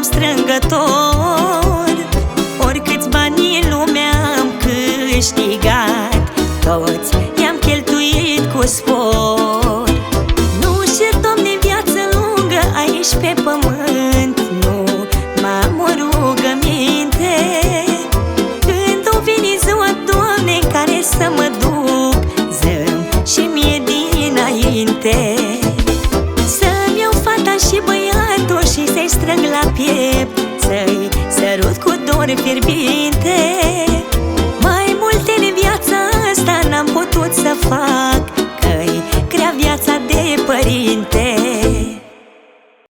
strângător. Oricâți bani în lume am câștigat, toți i-am cheltuit cu spor. Nu cer, Doamne, viață lungă aici pe pământ, nu m-am o rugăminte. Când o veni ziua, Doamne, care să mă duc, zâm și mie dinainte. Să-mi iau fata și băiatul și să-i strâng la piept, să-i sărut cu dor fierbinte.